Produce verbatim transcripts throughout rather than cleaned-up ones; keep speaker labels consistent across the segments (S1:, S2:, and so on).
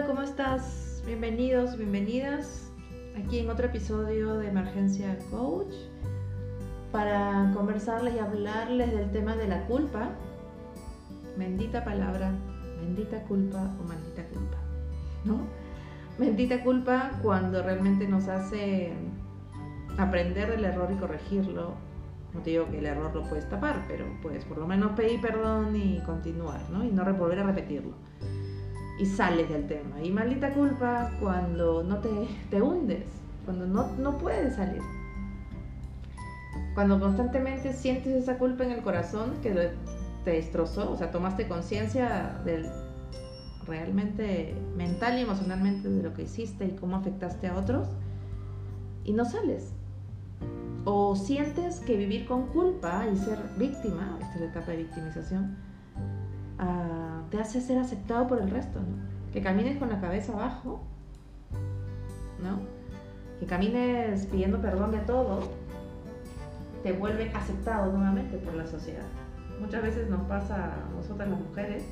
S1: Hola, ¿cómo estás? Bienvenidos, bienvenidas aquí en otro episodio de Emergencia Coach para conversarles y hablarles del tema de la culpa. Bendita palabra, bendita culpa o maldita culpa, ¿no? Bendita culpa cuando realmente nos hace aprender del error y corregirlo. No te digo que el error lo puedes tapar, pero puedes por lo menos pedir perdón y continuar, ¿no? Y no volver a repetirlo. Y sales del tema. Y maldita culpa cuando no te, te hundes, cuando no, no puedes salir. Cuando constantemente sientes esa culpa en el corazón que te destrozó, o sea, tomaste conciencia del realmente mental y emocionalmente de lo que hiciste y cómo afectaste a otros y no sales. O sientes que vivir con culpa y ser víctima, esta es la etapa de victimización, uh, te hace ser aceptado por el resto, ¿no? Que camines con la cabeza abajo, ¿no? Que camines pidiendo perdón de todo, te vuelve aceptado nuevamente por la sociedad. Muchas veces nos pasa a nosotras las mujeres.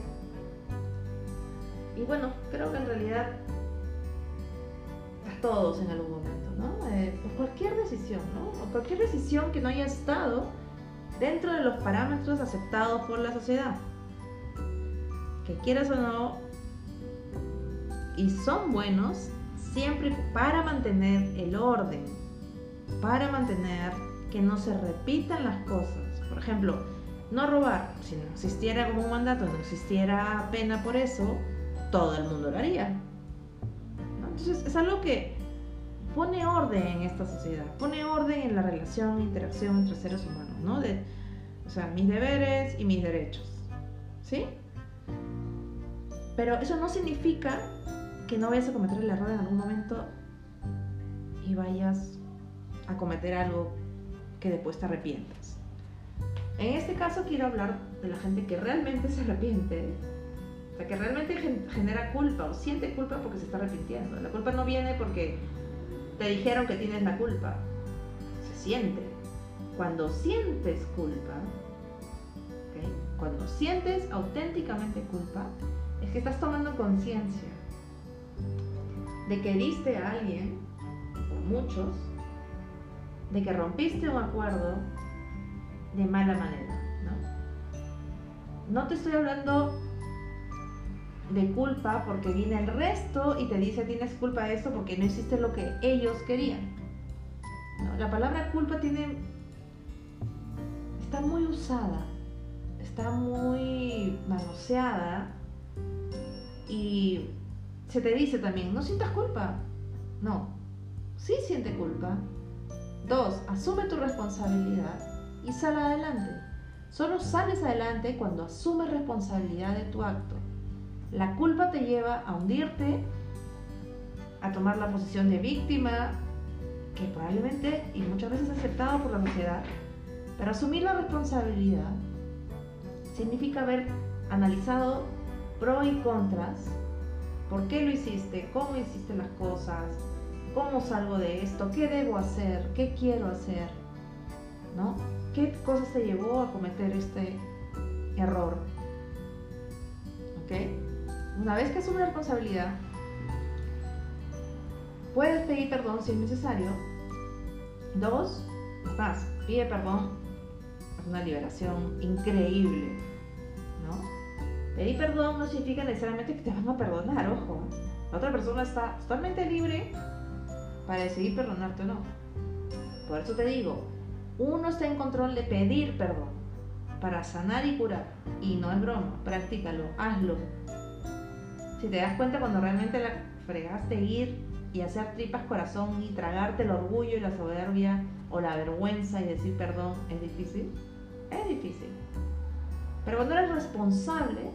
S1: Y bueno, creo que en realidad a todos en algún momento, ¿no? Eh, por cualquier decisión, ¿no? Por cualquier decisión que no haya estado dentro de los parámetros aceptados por la sociedad. Que quieras o no, y son buenos siempre para mantener el orden, para mantener que no se repitan las cosas. Por ejemplo, no robar. Si no existiera como un mandato, no existiera pena por eso, todo el mundo lo haría, ¿no? Entonces es algo que pone orden en esta sociedad, pone orden en la relación e interacción entre seres humanos, ¿no? De, o sea, mis deberes y mis derechos, ¿sí? Pero eso no significa que no vayas a cometer el error en algún momento y vayas a cometer algo que después te arrepientas. En este caso quiero hablar de la gente que realmente se arrepiente, o sea, que realmente genera culpa o siente culpa porque se está arrepintiendo. La culpa no viene porque te dijeron que tienes la culpa, se siente. Cuando sientes culpa, ¿okay? Cuando sientes auténticamente culpa, es que estás tomando conciencia de que heriste a alguien, o muchos, de que rompiste un acuerdo de mala manera, ¿no? No te estoy hablando de culpa porque viene el resto y te dice tienes culpa de esto porque no hiciste lo que ellos querían, ¿no? La palabra culpa tiene, está muy usada, está muy manoseada y se te dice también, no sientas culpa. No, sí siente culpa. Dos, asume tu responsabilidad y sal adelante. Solo sales adelante cuando asumes responsabilidad de tu acto. La culpa te lleva a hundirte, a tomar la posición de víctima, que probablemente y muchas veces es aceptado por la sociedad. Pero asumir la responsabilidad significa haber analizado pros y contras, por qué lo hiciste, cómo hiciste las cosas, cómo salgo de esto, qué debo hacer, qué quiero hacer, ¿no? ¿Qué cosas te llevó a cometer este error? ¿Ok? Una vez que asumes la responsabilidad, puedes pedir perdón si es necesario. Dos, más, pide perdón, es una liberación increíble, ¿no? Pedir perdón no significa necesariamente que te van a perdonar, ojo. La otra persona está totalmente libre para decidir perdonarte o no. Por eso te digo, uno está en control de pedir perdón para sanar y curar. Y no es broma, practícalo, hazlo. Si te das cuenta cuando realmente la fregaste, ir y hacer tripas corazón y tragarte el orgullo y la soberbia o la vergüenza y decir perdón es difícil, es difícil. Pero cuando eres responsable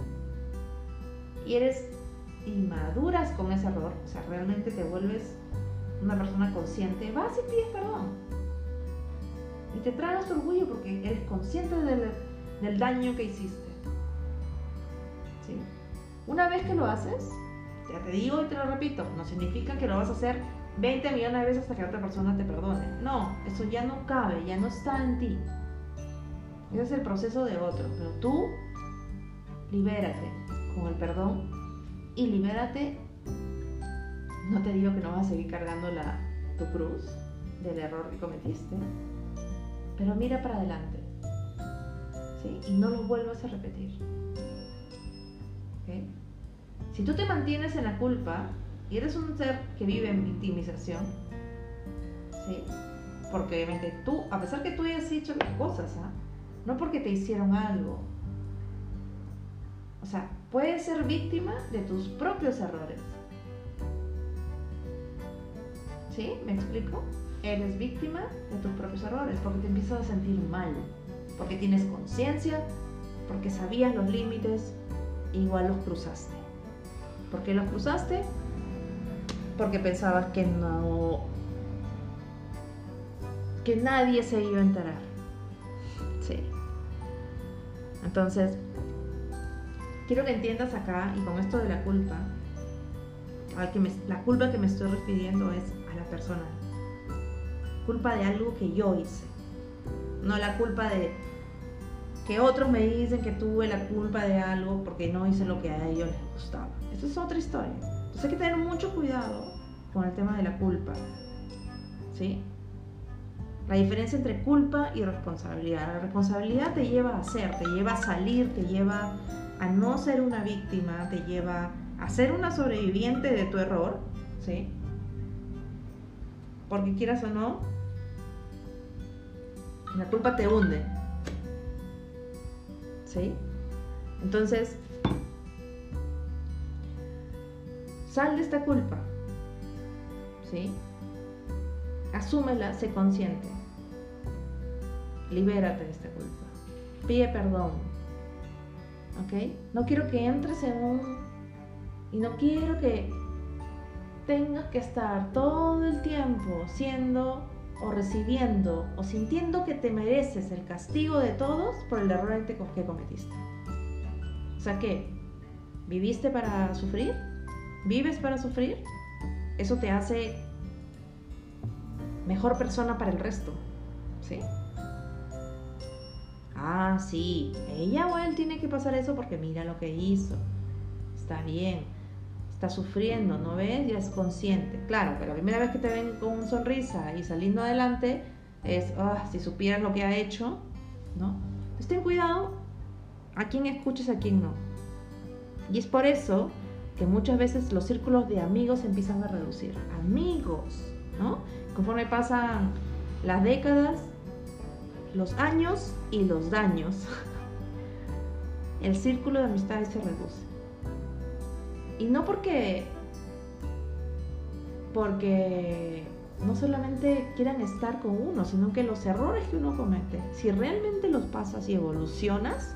S1: y eres inmaduras con ese error, o sea, realmente te vuelves una persona consciente, vas y pides perdón y te tragas tu orgullo porque eres consciente del, del daño que hiciste, ¿sí? Una vez que lo haces, ya te digo y te lo repito, no significa que lo vas a hacer veinte millones de veces hasta que otra persona te perdone. No, eso ya no cabe, ya no está en ti. Ese es el proceso de otro, pero tú libérate con el perdón y libérate No te digo que no vas a seguir cargando la, tu cruz del error que cometiste, pero mira para adelante, ¿sí? Y no lo vuelvas a repetir, ¿okay? Si tú te mantienes en la culpa y eres un ser que vive en victimización, ¿sí? Porque obviamente tú, a pesar que tú hayas hecho las cosas, ¿eh? No porque te hicieron algo, o sea, puedes ser víctima de tus propios errores, ¿sí? ¿Me explico? Eres víctima de tus propios errores porque te empiezas a sentir mal, porque tienes conciencia, porque sabías los límites, igual los cruzaste. ¿Por qué los cruzaste? Porque pensabas que no, que nadie se iba a enterar. Sí. Entonces, quiero que entiendas acá, y con esto de la culpa, al que me, la culpa que me estoy refiriendo es a la persona. Culpa de algo que yo hice, no la culpa de que otros me dicen que tuve la culpa de algo porque no hice lo que a ellos les gustaba. Eso es otra historia. Entonces hay que tener mucho cuidado con el tema de la culpa, ¿sí? La diferencia entre culpa y responsabilidad. La responsabilidad te lleva a hacer, te lleva a salir, te lleva a no ser una víctima, te lleva a ser una sobreviviente de tu error, ¿sí? Porque quieras o no, la culpa te hunde, ¿sí? Entonces, sal de esta culpa, ¿sí? Asúmela, sé consciente, libérate de esta culpa, pide perdón, ¿ok? No quiero que entres en un... y no quiero que tengas que estar todo el tiempo siendo o recibiendo o sintiendo que te mereces el castigo de todos por el error que cometiste. O sea, ¿qué? ¿Viviste para sufrir? ¿Vives para sufrir? Eso te hace mejor persona para el resto, ¿sí? Ah, sí, ella o él tiene que pasar eso porque mira lo que hizo. Está bien, está sufriendo, ¿no ves? Ya es consciente. Claro, pero la primera vez que te ven con una sonrisa y saliendo adelante es, ah, si supieras lo que ha hecho, ¿no? Entonces ten cuidado a quién escuches, a quién no. Y es por eso que muchas veces los círculos de amigos se empiezan a reducir. Amigos, ¿no? Conforme pasan las décadas, los años y los daños, el círculo de amistades se reduce. Y no porque, porque no solamente quieran estar con uno, sino que los errores que uno comete, si realmente los pasas y evolucionas,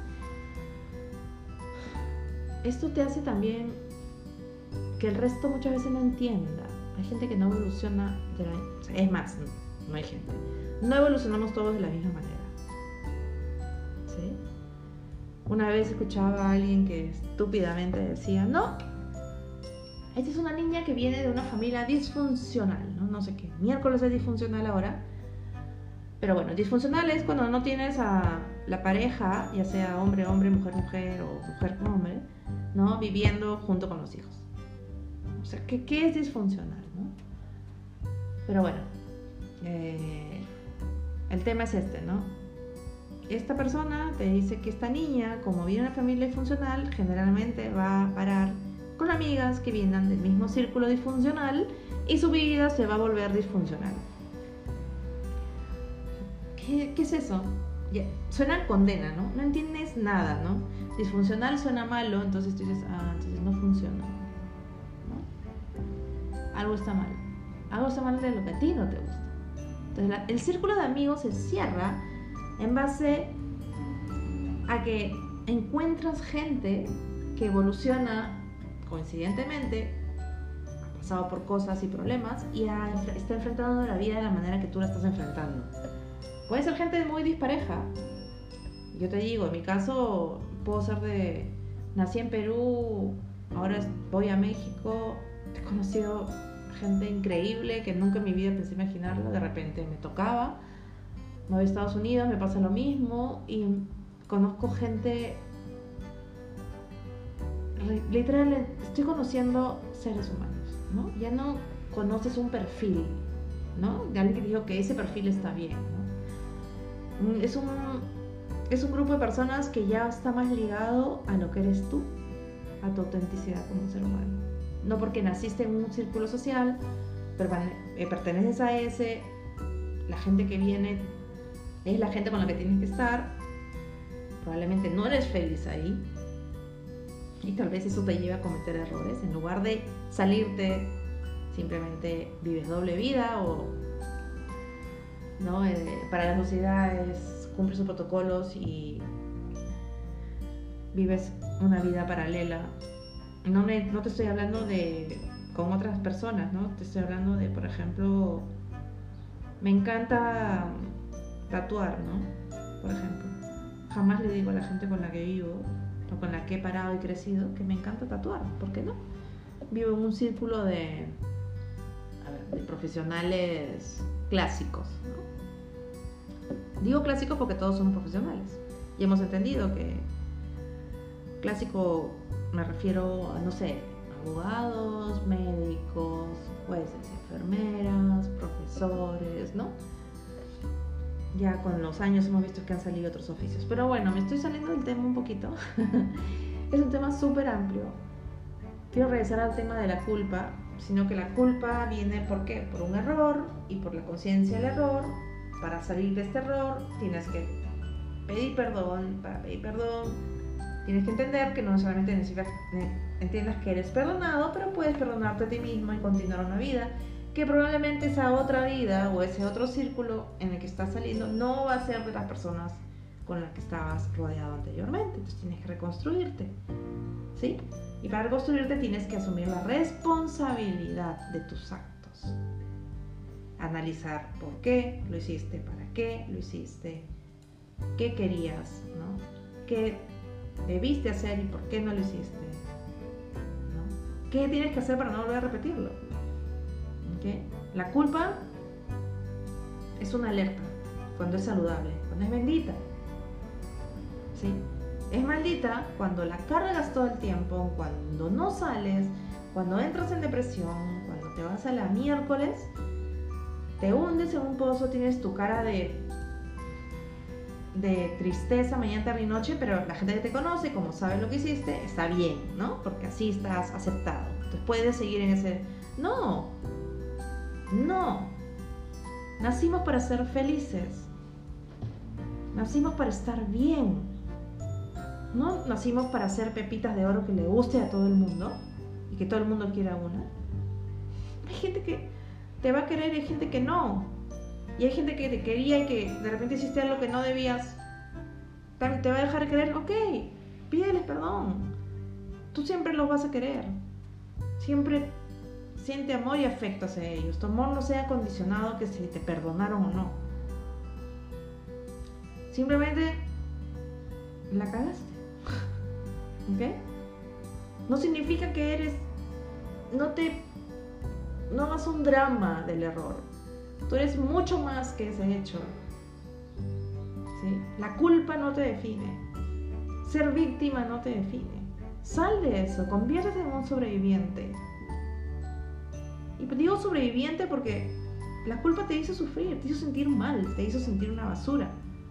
S1: esto te hace también que el resto muchas veces no entienda. Hay gente que no evoluciona, de la, o sea, es más, no, no hay gente. No evolucionamos todos de la misma manera, ¿sí? Una vez escuchaba a alguien que estúpidamente decía, no, esta es una niña que viene de una familia disfuncional, ¿no? No sé qué, miércoles es disfuncional ahora. Pero bueno, disfuncional es cuando no tienes a la pareja, ya sea hombre, hombre, mujer, mujer o mujer con hombre, ¿no? Viviendo junto con los hijos. O sea, ¿qué, qué es disfuncional, no? Pero bueno, eh, el tema es este, ¿no? Esta persona te dice que esta niña, como viene de una familia disfuncional, generalmente va a parar con amigas que vienen del mismo círculo disfuncional y su vida se va a volver disfuncional. ¿Qué, qué es eso? Yeah. Suena a condena, ¿no? No entiendes nada, ¿no? Disfuncional suena malo, entonces tú dices, ah, entonces no funciona, ¿no? Algo está mal. Algo está mal de lo que a ti no te gusta. Entonces la, el círculo de amigos se cierra en base a que encuentras gente que evoluciona coincidentemente, ha pasado por cosas y problemas y ha, está enfrentando la vida de la manera que tú la estás enfrentando. Puede ser gente muy dispareja. Yo te digo, en mi caso, puedo ser de... Nací en Perú, ahora voy a México, he conocido gente increíble que nunca en mi vida pensé imaginarlo. De repente me tocaba, me voy a Estados Unidos, me pasa lo mismo y conozco gente... Literal, estoy conociendo seres humanos. ¿no? Ya no conoces un perfil, ¿no? De alguien que dijo que ese perfil está bien, ¿no? Es un, es un grupo de personas que ya está más ligado a lo que eres tú, a tu autenticidad como ser humano. No porque naciste en un círculo social, perteneces a ese, la gente que viene es la gente con la que tienes que estar, probablemente no eres feliz ahí y tal vez eso te lleve a cometer errores. En lugar de salirte, simplemente vives doble vida o ¿no? Eh, para la sociedad es cumplir sus protocolos y vives una vida paralela. No, me, no te estoy hablando de con otras personas, ¿no? Te estoy hablando de, por ejemplo, me encanta tatuar, ¿no? Por ejemplo, jamás le digo a la gente con la que vivo o con la que he parado y crecido que me encanta tatuar. ¿Por qué no? Vivo en un círculo de, a ver, de profesionales clásicos, ¿no? Digo clásicos porque todos somos profesionales y hemos entendido que clásico me refiero a, no sé, abogados, médicos, jueces, enfermeras, profesores, ¿no? Ya con los años hemos visto que han salido otros oficios. Pero bueno, me estoy saliendo del tema un poquito. Es un tema súper amplio. Quiero regresar al tema de la culpa, sino que la culpa viene, ¿por qué? Por un error y por la conciencia del error. Para salir de este error tienes que pedir perdón. Para pedir perdón tienes que entender que no solamente necesitas, entiendas que eres perdonado, pero puedes perdonarte a ti mismo y continuar una vida que probablemente esa otra vida o ese otro círculo en el que estás saliendo no va a ser de las personas con las que estabas rodeado anteriormente. Entonces tienes que reconstruirte, ¿sí? Y para reconstruirte tienes que asumir la responsabilidad de tus actos. Analizar por qué lo hiciste, para qué lo hiciste, qué querías, ¿no? Qué debiste hacer y por qué no lo hiciste, ¿no? ¿Qué tienes que hacer para no volver a repetirlo? ¿Okay? La culpa es una alerta cuando es saludable, cuando es bendita, ¿sí? Es maldita cuando la cargas todo el tiempo, cuando no sales, cuando entras en depresión, cuando te vas a la miércoles, te hundes en un pozo, tienes tu cara de de tristeza mañana, tarde y noche, pero la gente que te conoce, como sabe lo que hiciste, está bien, ¿no? Porque así estás aceptado. Entonces puedes seguir en ese... No, no. Nacimos para ser felices. Nacimos para estar bien. No nacimos para ser pepitas de oro que le guste a todo el mundo y que todo el mundo quiera una. Hay gente que te va a querer y hay gente que no. Y hay gente que te quería y que de repente hiciste algo que no debías. También te va a dejar querer, ok, pídeles perdón. Tú siempre los vas a querer. Siempre siente amor y afecto hacia ellos. Tu amor no sea condicionado que si te perdonaron o no. Simplemente la cagaste. ¿Ok? No significa que eres... No te... No hagas un drama del error. Tú eres mucho más que ese hecho, ¿sí? La culpa no te define. Ser víctima no te define. Sal de eso, conviértete en un sobreviviente. Y digo sobreviviente porque la culpa te hizo sufrir, te hizo sentir mal, te hizo sentir una basura.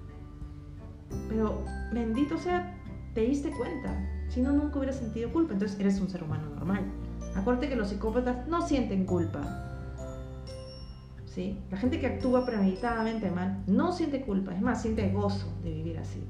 S1: Pero bendito sea, te diste cuenta. Si no, nunca hubieras sentido culpa. Entonces eres un ser humano normal. Acuérdate que los psicópatas no sienten culpa. ¿Sí? La gente que actúa premeditadamente mal no siente culpa, es más, siente gozo de vivir así.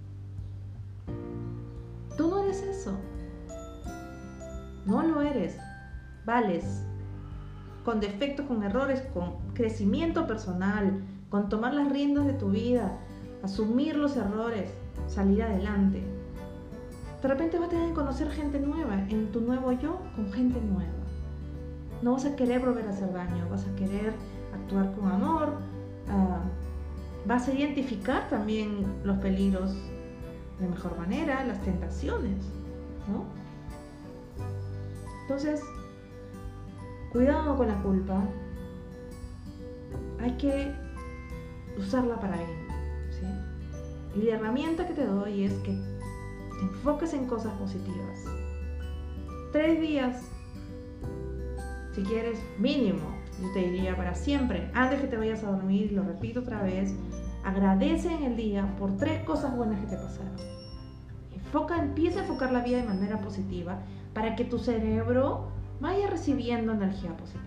S1: Tú no eres eso. No lo eres. Vales. Con defectos, con errores, con crecimiento personal, con tomar las riendas de tu vida, asumir los errores, salir adelante. De repente vas a tener que conocer gente nueva, en tu nuevo yo, con gente nueva. No vas a querer volver a hacer daño, vas a querer actuar con amor, uh, vas a identificar también los peligros de mejor manera, las tentaciones, ¿no? Entonces, cuidado con la culpa, hay que usarla para bien, ¿sí? Y la herramienta que te doy es que te enfoques en cosas positivas. Tres días Si quieres, mínimo, yo te diría para siempre, antes que te vayas a dormir, lo repito otra vez, agradece en el día por tres cosas buenas que te pasaron. Enfoca, empieza a enfocar la vida de manera positiva para que tu cerebro vaya recibiendo energía positiva.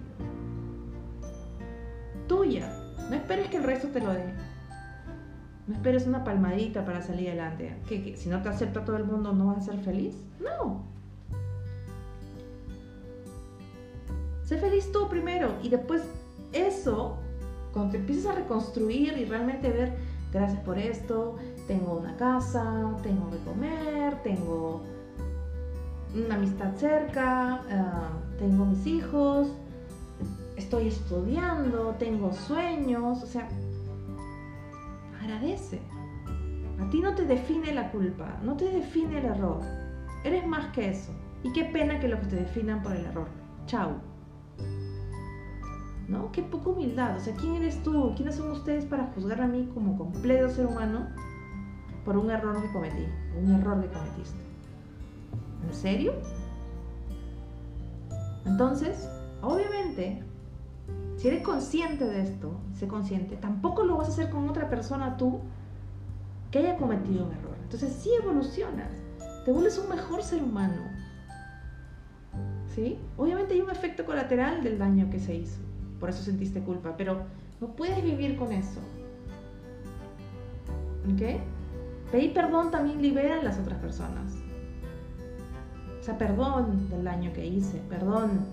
S1: Tuya. No esperes que el resto te lo dé. No esperes una palmadita para salir adelante. ¿Qué, qué? Si no te acepta todo el mundo, ¿no vas a ser feliz? No. Sé feliz tú primero y después eso, cuando te empiezas a reconstruir y realmente ver, gracias por esto, tengo una casa, tengo que comer, tengo una amistad cerca, uh, tengo mis hijos, estoy estudiando, tengo sueños, o sea, agradece. A ti no te define la culpa, no te define el error. Eres más que eso. Y qué pena que los que te definan por el error. Chao. ¿No? Qué poca humildad. O sea, ¿quién eres tú? ¿Quiénes son ustedes para juzgar a mí como completo ser humano por un error que cometí? Un error que cometiste. ¿En serio? Entonces, obviamente, si eres consciente de esto, sé consciente, tampoco lo vas a hacer con otra persona tú que haya cometido un error. Entonces sí evolucionas, te vuelves un mejor ser humano. ¿Sí? Obviamente hay un efecto colateral del daño que se hizo, por eso sentiste culpa, pero no puedes vivir con eso. ¿Ok? Pedir perdón también libera a las otras personas. O sea, perdón del daño que hice, perdón.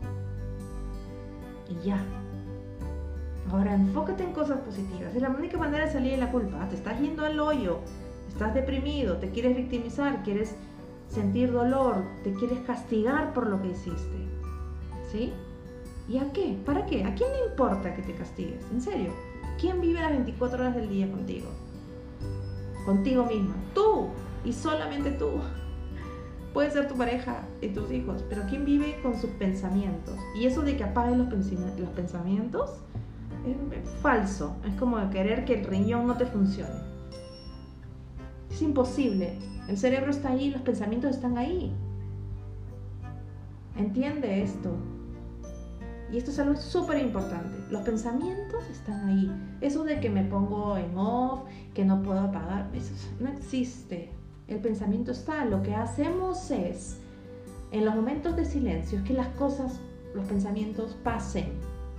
S1: Y ya. Ahora enfócate en cosas positivas. Es la única manera de salir de la culpa. Te estás yendo al hoyo, estás deprimido, te quieres victimizar, quieres sentir dolor, te quieres castigar por lo que hiciste. ¿Sí? ¿Y a qué? ¿Para qué? ¿A quién le importa que te castigues? En serio. ¿Quién vive las veinticuatro horas del día contigo? Contigo misma. Tú. Y solamente tú. Puede ser tu pareja y tus hijos, pero ¿quién vive con sus pensamientos? Y eso de que apagues los, los pensamientos es falso. Es como querer que el riñón no te funcione. Es imposible. El cerebro está ahí, los pensamientos están ahí. Entiende esto. Y esto es algo súper importante. Los pensamientos están ahí. Eso de que me pongo en off, que no puedo apagar, eso no existe. El pensamiento está. Lo que hacemos es, en los momentos de silencio, es que las cosas, los pensamientos pasen.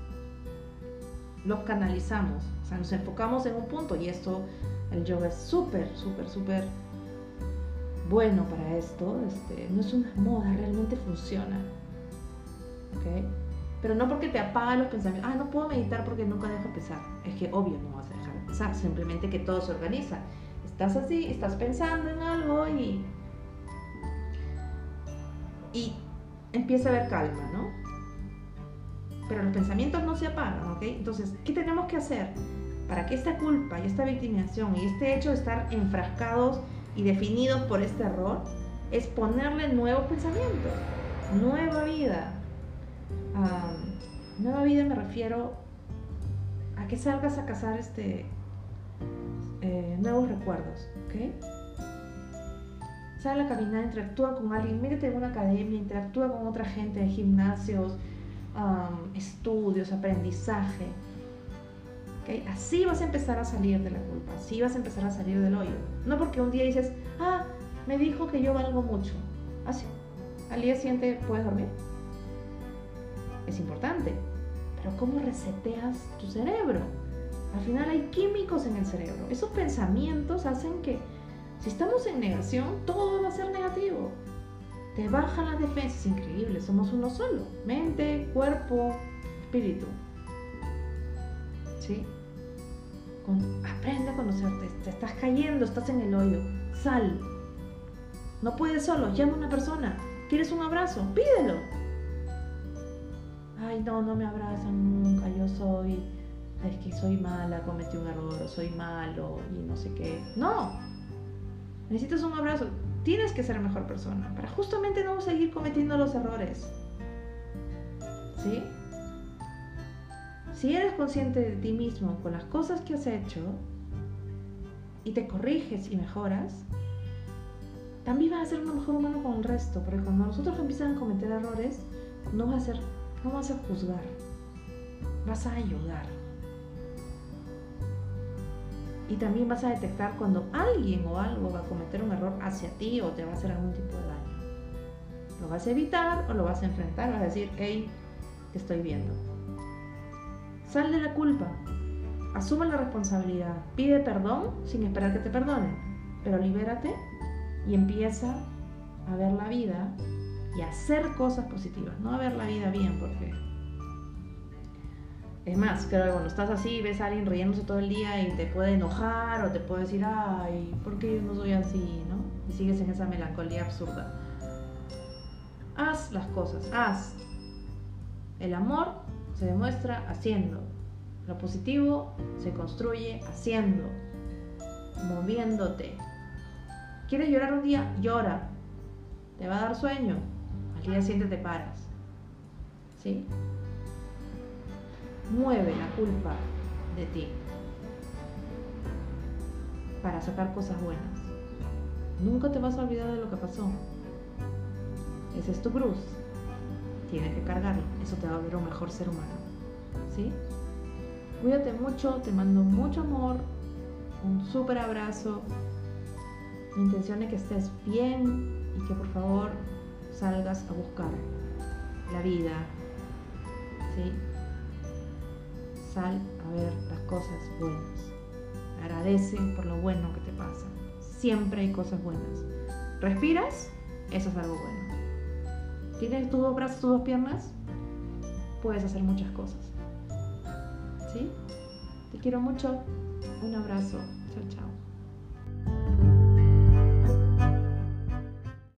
S1: Los canalizamos. O sea, nos enfocamos en un punto. Y esto, el yoga es súper, súper, súper bueno para esto. Este, no es una moda, realmente funciona. ¿Ok? Pero no porque te apagan los pensamientos. Ah, no puedo meditar porque nunca dejo pensar. Es que obvio no vas a dejar de pensar. Simplemente que todo se organiza. Estás así, estás pensando en algo y, y empieza a haber calma, ¿no? Pero los pensamientos no se apagan, ¿ok? Entonces, ¿qué tenemos que hacer para que esta culpa y esta victimización y este hecho de estar enfrascados y definidos por este error es ponerle nuevos pensamientos, nueva vida? Um, nueva vida me refiero a que salgas a cazar este... Eh, nuevos recuerdos, ¿ok? Sal a caminar, interactúa con alguien, métete en una academia, interactúa con otra gente de gimnasios, um, estudios, aprendizaje, ¿ok? Así vas a empezar a salir de la culpa, así vas a empezar a salir del hoyo. No porque un día dices, ah, me dijo que yo valgo mucho, así, al día siguiente puedes dormir. Es importante, pero ¿cómo reseteas tu cerebro? Al final hay químicos en el cerebro. Esos pensamientos hacen que, si estamos en negación, todo va a ser negativo. Te bajan las defensas, increíble, somos uno solo. Mente, cuerpo, espíritu. ¿Sí? Con, aprende a conocerte. Te estás cayendo, estás en el hoyo. Sal. No puedes solo, llama a una persona. ¿Quieres un abrazo? Pídelo. Ay, no, no me abrazan nunca, yo soy... es que soy mala, cometí un error, o soy malo y no sé qué. No, necesitas un abrazo. Tienes que ser mejor persona para justamente no seguir cometiendo los errores. ¿Sí? Si eres consciente de ti mismo con las cosas que has hecho y te corriges y mejoras, también vas a ser un mejor humano con el resto, porque cuando nosotros empiezan a cometer errores, no vas a ser No vas a juzgar, vas a ayudar. Y también vas a detectar cuando alguien o algo va a cometer un error hacia ti o te va a hacer algún tipo de daño. Lo vas a evitar o lo vas a enfrentar, vas a decir, hey, te estoy viendo. Sal de la culpa, asume la responsabilidad, pide perdón sin esperar que te perdonen, pero libérate y empieza a ver la vida y a hacer cosas positivas, no a ver la vida bien, porque es más, creo que cuando estás así ves a alguien riéndose todo el día y te puede enojar o te puede decir, ay, ¿por qué yo no soy así? ¿No? Y sigues en esa melancolía absurda. Haz las cosas, haz. El amor se demuestra haciendo. Lo positivo se construye haciendo, moviéndote. ¿Quieres llorar un día? Llora. ¿Te va a dar sueño? Al día siguiente te paras. ¿Sí? Mueve la culpa de ti para sacar cosas buenas. Nunca te vas a olvidar de lo que pasó. Ese es tu cruz. Tienes que cargarlo. Eso te va a volver un mejor ser humano. ¿Sí? Cuídate mucho, te mando mucho amor, un súper abrazo. Mi intención es que estés bien y que por favor salgas a buscar la vida. ¿Sí? Sal a ver las cosas buenas. Agradece por lo bueno que te pasa. Siempre hay cosas buenas. ¿Respiras? Eso es algo bueno. ¿Tienes tus dos brazos, tus dos piernas? Puedes hacer muchas cosas. ¿Sí? Te quiero mucho. Un abrazo. Chao, chao.